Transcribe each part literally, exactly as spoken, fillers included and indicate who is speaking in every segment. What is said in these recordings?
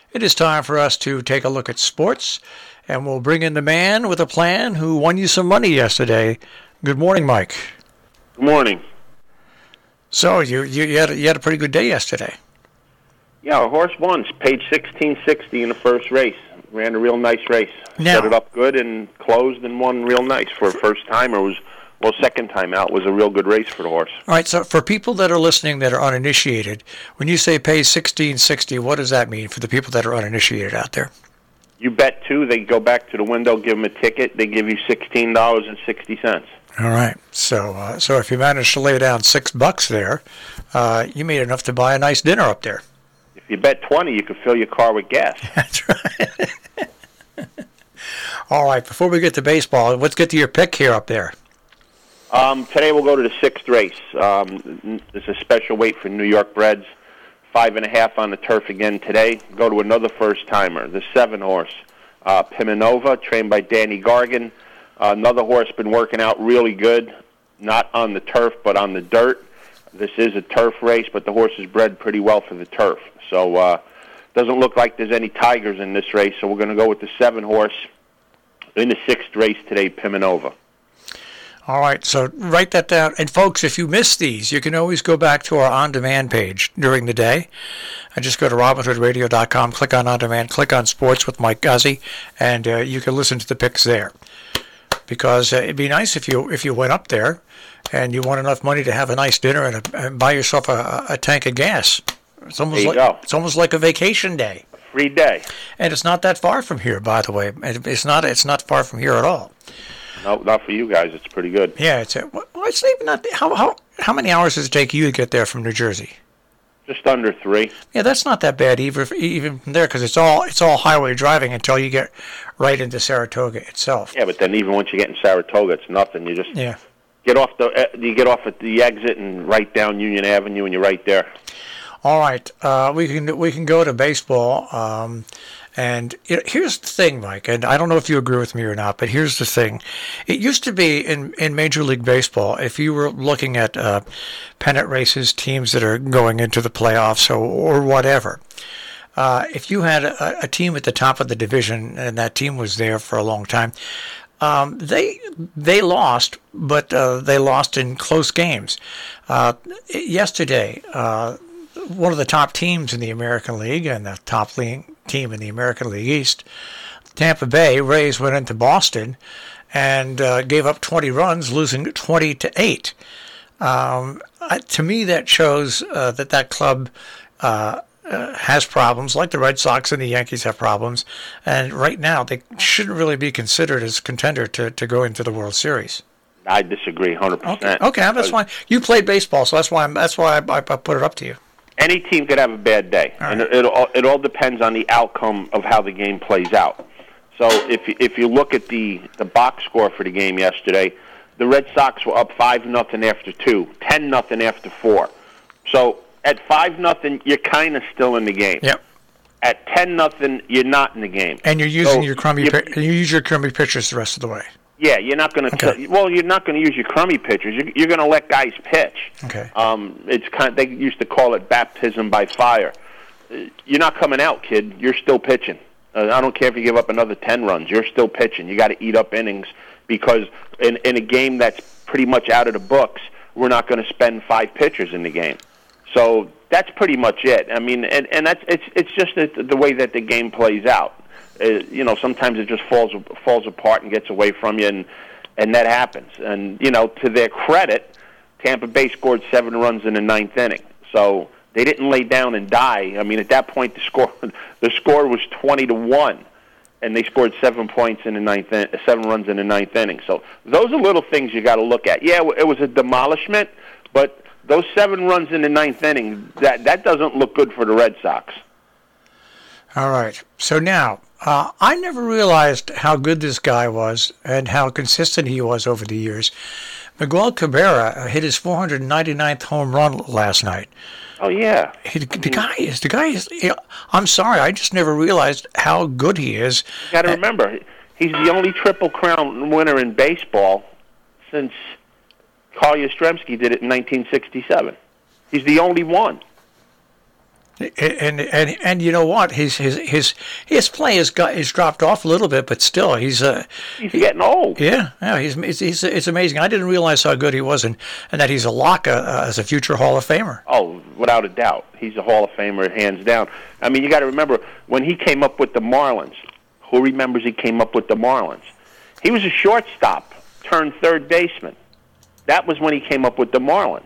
Speaker 1: It is time for us to take a look at sports, and we'll bring in the man with a plan who won you some money yesterday. Good morning, Mike.
Speaker 2: Good morning.
Speaker 1: So you you, you had a, you had a pretty good day yesterday.
Speaker 2: Yeah, a horse won. Paid sixteen sixty in the first race. Ran a real nice race.
Speaker 1: Now,
Speaker 2: Set it up good and closed and won real nice for a first timer. It was well, second time out was a real good race for the horse.
Speaker 1: All right. So for people that are listening that are uninitiated, when you say pay sixteen sixty, what does that mean for the people that are uninitiated out there?
Speaker 2: You bet two. They go back to the window, give them a ticket. They give you sixteen dollars and sixty cents.
Speaker 1: All right. So uh, so if you manage to lay down six bucks there, uh, you made enough to buy a nice dinner up there.
Speaker 2: If you bet twenty, you could fill your car with gas.
Speaker 1: That's right. All right. Before we get to baseball, let's get to your pick here up there.
Speaker 2: Um, today we'll go to the sixth race. Um, there's a special weight for New York breds. Five and a half on the turf again today. Go to another first-timer, the seven horse, uh, Pimanova, trained by Danny Gargan. Uh, another horse been working out really good, not on the turf but on the dirt. This is a turf race, but the horse is bred pretty well for the turf. So uh, doesn't look like there's any tigers in this race, so we're going to go with the seven horse in the sixth race today, Pimanova.
Speaker 1: All right, so write that down. And, folks, if you miss these, you can always go back to our on-demand page during the day. And just go to robin hood radio dot com, click on on-demand, click on Sports with Mike Guzzi, and uh, you can listen to the picks there. Because uh, it'd be nice if you if you went up there and you won enough money to have a nice dinner and, a, and buy yourself a, a tank of gas. It's almost
Speaker 2: there you
Speaker 1: like
Speaker 2: go.
Speaker 1: It's almost like a vacation day.
Speaker 2: A free day.
Speaker 1: And it's not that far from here, by the way. It's not it's not far from here at all.
Speaker 2: No, not for you guys. It's pretty good.
Speaker 1: Yeah, it's a, well, it's even not. How how how many hours does it take you to get there from New Jersey?
Speaker 2: Just under three.
Speaker 1: Yeah, that's not that bad even even from there because it's all it's all highway driving until you get right into Saratoga itself.
Speaker 2: Yeah, but then even once you get in Saratoga, it's nothing. You just
Speaker 1: yeah.
Speaker 2: get off the you get off at the exit and right down Union Avenue, and you're right there.
Speaker 1: All right, uh, we can we can go to baseball. Um, And you know, here's the thing, Mike, and I don't know if you agree with me or not, but here's the thing. It used to be in, in Major League Baseball, if you were looking at uh, pennant races, teams that are going into the playoffs or, or whatever, uh, if you had a, a team at the top of the division and that team was there for a long time, um, they they lost, but uh, they lost in close games. Uh, yesterday, uh, one of the top teams in the American League and the top league team in the American League East, Tampa Bay Rays, went into Boston and uh, gave up twenty runs, losing twenty to eight. Um, to me, that shows uh, that that club uh, uh, has problems, like the Red Sox and the Yankees have problems. And right now, they shouldn't really be considered as contender to, to go into the World Series.
Speaker 2: I disagree, one hundred percent.
Speaker 1: Okay, okay, that's fine. You played baseball, so that's why I'm, that's why I, I put it up to you.
Speaker 2: Any team could have a bad day,
Speaker 1: all
Speaker 2: and
Speaker 1: right.
Speaker 2: it, it all it all depends on the outcome of how the game plays out. So if you, if you look at the, the box score for the game yesterday, the Red Sox were up five nothing after two, ten nothing after four. So at five nothing, you're kind of still in the game.
Speaker 1: Yep.
Speaker 2: At ten nothing, you're not in the game.
Speaker 1: And you're using
Speaker 2: so
Speaker 1: your crummy
Speaker 2: you,
Speaker 1: pi- you use your crummy pitchers the rest of the way.
Speaker 2: Yeah, you're not going to.
Speaker 1: Okay.
Speaker 2: Well, you're not going to use your crummy pitchers. You're, you're going to let guys pitch.
Speaker 1: Okay.
Speaker 2: Um, it's kind. They used to call it baptism by fire. You're not coming out, kid. You're still pitching. Uh, I don't care if you give up another ten runs. You're still pitching. You got to eat up innings because in in a game that's pretty much out of the books, we're not going to spend five pitchers in the game. So that's pretty much it. I mean, and and that's it's it's just the, the way that the game plays out. Uh, you know, sometimes it just falls falls apart and gets away from you, and and that happens. And you know, to their credit, Tampa Bay scored seven runs in the ninth inning, so they didn't lay down and die. I mean, at that point, the score the score was twenty to one, and they scored seven points in the ninth in, seven runs in the ninth inning. So those are little things you got to look at. Yeah, it was a demolishment, but those seven runs in the ninth inning that that doesn't look good for the Red Sox.
Speaker 1: All right. So now. Uh, I never realized how good this guy was and how consistent he was over the years. Miguel Cabrera hit his four hundred ninety-ninth home run last night.
Speaker 2: Oh yeah,
Speaker 1: he, the, the guy is the guy is. You know, I'm sorry, I just never realized how good he is.
Speaker 2: You got to remember, he's the only Triple Crown winner in baseball since Carl Yastrzemski did it in nineteen sixty-seven. He's the only one.
Speaker 1: And and and you know what? His his his his play has got has dropped off a little bit, but still he's uh
Speaker 2: he's getting old.
Speaker 1: Yeah, yeah. He's he's, he's it's amazing. I didn't realize how good he was, and, and that he's a lock uh, as a future Hall of Famer.
Speaker 2: Oh, without a doubt, he's a Hall of Famer, hands down. I mean, you got to remember when he came up with the Marlins. Who remembers he came up with the Marlins? He was a shortstop turned third baseman. That was when he came up with the Marlins,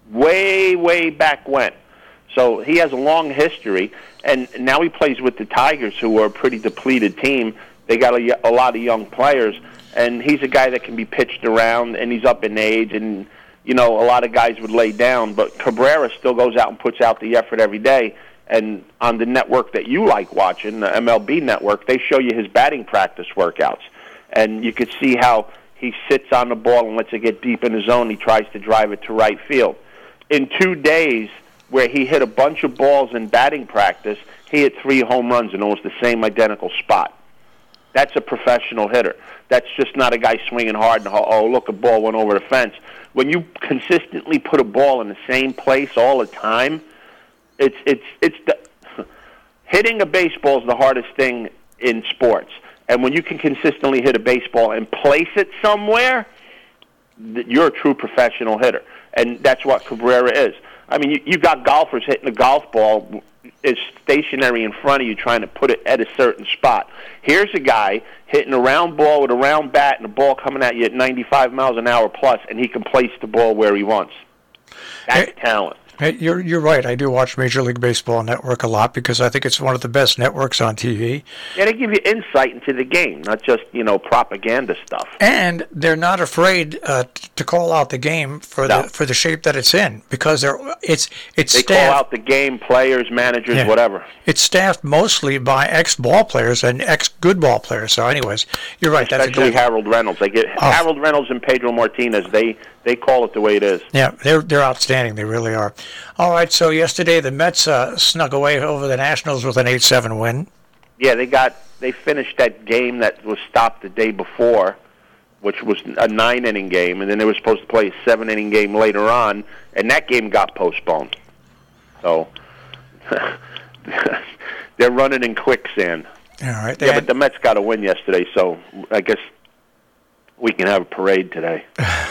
Speaker 2: way way back when. So he has a long history, and now he plays with the Tigers, who are a pretty depleted team. They got a, a lot of young players, and he's a guy that can be pitched around, and he's up in age, and, you know, a lot of guys would lay down. But Cabrera still goes out and puts out the effort every day, and on the network that you like watching, the M L B network, they show you his batting practice workouts, and you could see how he sits on the ball and lets it get deep in the zone. He tries to drive it to right field. In two days, where he hit a bunch of balls in batting practice, he hit three home runs in almost the same identical spot. That's a professional hitter. That's just not a guy swinging hard and, oh, look, a ball went over the fence. When you consistently put a ball in the same place all the time, it's it's it's the, hitting a baseball is the hardest thing in sports. And when you can consistently hit a baseball and place it somewhere, you're a true professional hitter. And that's what Cabrera is. I mean, you, you got golfers hitting a golf ball is stationary in front of you trying to put it at a certain spot. Here's a guy hitting a round ball with a round bat and a ball coming at you at ninety-five miles an hour plus, and he can place the ball where he wants. That's hey, talent.
Speaker 1: Hey, you're you're right. I do watch Major League Baseball Network a lot because I think it's one of the best networks on T V.
Speaker 2: Yeah, they give you insight into the game, not just, you know, propaganda stuff.
Speaker 1: And they're not afraid uh, to call out the game for no. the for the shape that it's in because they're it's it's
Speaker 2: they
Speaker 1: staffed,
Speaker 2: call out the game, players, managers, yeah. whatever.
Speaker 1: It's staffed mostly by ex-ball players and ex-good ball players. So, anyways, you're right.
Speaker 2: Especially
Speaker 1: that's a good
Speaker 2: Harold Reynolds. They get oh. Harold Reynolds and Pedro Martinez. They they call it the way it is.
Speaker 1: Yeah, they're they're outstanding. They really are. All right. So yesterday the Mets uh, snuck away over the Nationals with an eight seven win.
Speaker 2: Yeah, they got they finished that game that was stopped the day before, which was a nine-inning game, and then they were supposed to play a seven-inning game later on, and that game got postponed. So they're running in quicksand.
Speaker 1: All right.
Speaker 2: Yeah, but the Mets got a win yesterday, so I guess we can have a parade today.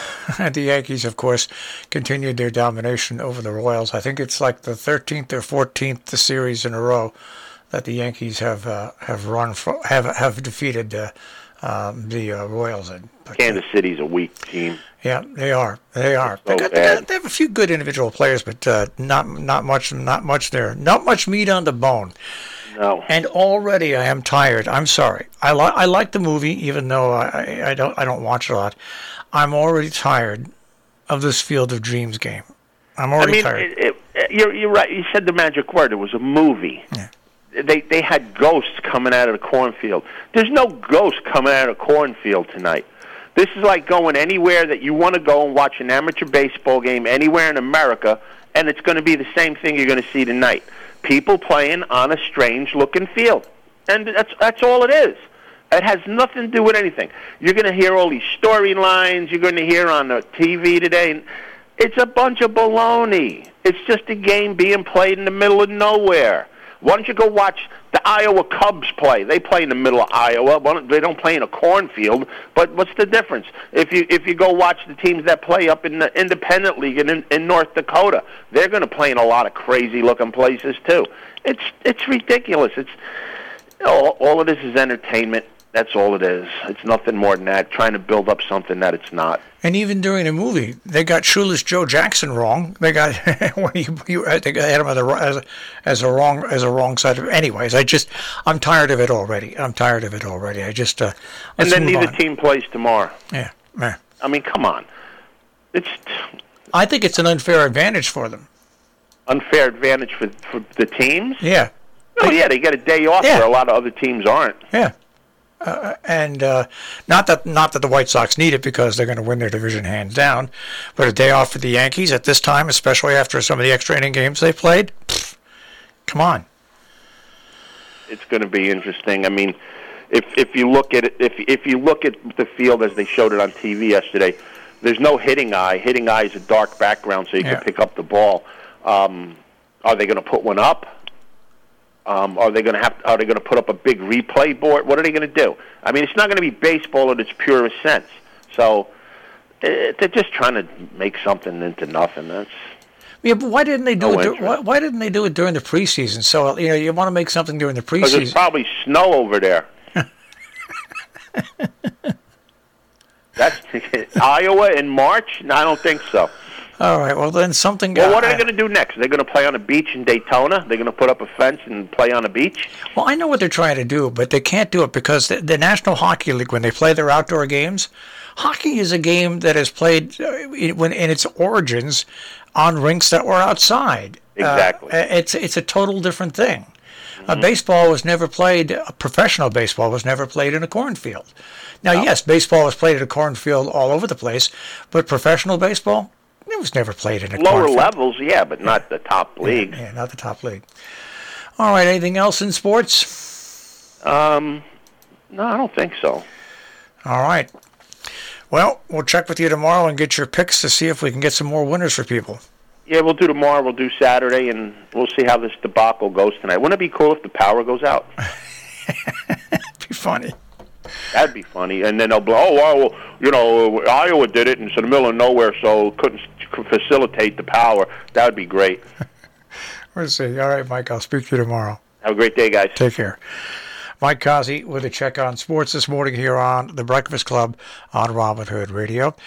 Speaker 1: The Yankees, of course, continued their domination over the Royals. I think it's like the thirteenth or fourteenth series in a row that the Yankees have uh, have run for, have have defeated uh, um, the uh, Royals. In. But,
Speaker 2: Kansas City's a weak team.
Speaker 1: Yeah, they are. They are.
Speaker 2: So
Speaker 1: they, got, they, got, they have a few good individual players, but uh, not not much. Not much there. Not much meat on the bone.
Speaker 2: No.
Speaker 1: And already I am tired. I'm sorry. I like I like the movie, even though I, I don't I don't watch it a lot. I'm already tired of this Field of Dreams game. I'm already
Speaker 2: I mean,
Speaker 1: tired.
Speaker 2: It, it, you're you're right. You said the magic word. It was a movie.
Speaker 1: Yeah.
Speaker 2: They they had ghosts coming out of the cornfield. There's no ghost coming out of the cornfield tonight. This is like going anywhere that you want to go and watch an amateur baseball game anywhere in America, and it's going to be the same thing you're going to see tonight. People playing on a strange-looking field. And that's that's all it is. It has nothing to do with anything. You're going to hear all these storylines you're going to hear on the T V today. It's a bunch of baloney. It's just a game being played in the middle of nowhere. Why don't you go watch the Iowa Cubs play? They play in the middle of Iowa. They don't play in a cornfield. But what's the difference? If you if you go watch the teams that play up in the Independent League in, in North Dakota, they're going to play in a lot of crazy-looking places too. It's it's ridiculous. It's all, all it is is entertainment. That's all it is. It's nothing more than that, trying to build up something that it's not.
Speaker 1: And even during the movie, they got Shoeless Joe Jackson wrong. They got when you, you they had him as a, as a as a wrong as a wrong side. Of, anyways, I just I'm tired of it already. I'm tired of it already. I just uh,
Speaker 2: and then neither
Speaker 1: on.
Speaker 2: team plays tomorrow.
Speaker 1: Yeah, yeah.
Speaker 2: I mean, come on. It's.
Speaker 1: I think it's an unfair advantage for them.
Speaker 2: Unfair advantage for for the teams?
Speaker 1: Yeah.
Speaker 2: Oh yeah, they get a day off
Speaker 1: yeah.
Speaker 2: where a lot of other teams aren't.
Speaker 1: Yeah. Uh, and uh, not that not that the White Sox need it because they're going to win their division hands down, but a day off for the Yankees at this time, especially after some of the extra inning games they played, pfft, come on.
Speaker 2: It's going to be interesting. I mean, if if you look at it, if if you look at the field as they showed it on T V yesterday, there's no hitting eye. Hitting eye is a dark background, so you
Speaker 1: yeah.
Speaker 2: can pick up the ball. Um, are they going to put one up? Um, are they going to have? Are they going to put up a big replay board? What are they going to do? I mean, it's not going to be baseball in its purest sense. So it, they're just trying to make something into nothing. That's
Speaker 1: yeah. But why didn't they do
Speaker 2: no
Speaker 1: it? Dur- why, why didn't they do it during the preseason? So you know, you want to make something during the
Speaker 2: because there's
Speaker 1: preseason.
Speaker 2: probably snow over there. That's Iowa in March? No, I don't think so.
Speaker 1: All right. Well, then something.
Speaker 2: Well,
Speaker 1: uh,
Speaker 2: what are they going to do next? They're going to play on a beach in Daytona? They're going to put up a fence and play on a beach?
Speaker 1: Well, I know what they're trying to do, but they can't do it because the, the National Hockey League, when they play their outdoor games, hockey is a game that is played uh, in, when in its origins on rinks that were outside.
Speaker 2: Exactly.
Speaker 1: Uh, it's it's a total different thing. Uh, baseball was never played, uh, professional baseball was never played in a cornfield. Now,
Speaker 2: No.
Speaker 1: yes, baseball was played in a cornfield all over the place, but professional baseball, it was never played in a
Speaker 2: Lower
Speaker 1: cornfield.
Speaker 2: levels, yeah, but not the top leagues.
Speaker 1: Yeah, not the top league. All right, anything else in sports?
Speaker 2: Um, no, I don't think so.
Speaker 1: All right. Well, we'll check with you tomorrow and get your picks to see if we can get some more winners for people.
Speaker 2: Yeah, we'll do tomorrow, we'll do Saturday, and we'll see how this debacle goes tonight. Wouldn't it be cool if the power goes out?
Speaker 1: It'd be funny.
Speaker 2: That'd be funny. And then they'll be, oh, well, you know, Iowa did it, and it's in the middle of nowhere, so couldn't facilitate the power. That would be great.
Speaker 1: We'll see. All right, Mike, I'll speak to you tomorrow.
Speaker 2: Have a great day, guys.
Speaker 1: Take care. Mike Kazi with a check on sports this morning here on The Breakfast Club on Robin Hood Radio.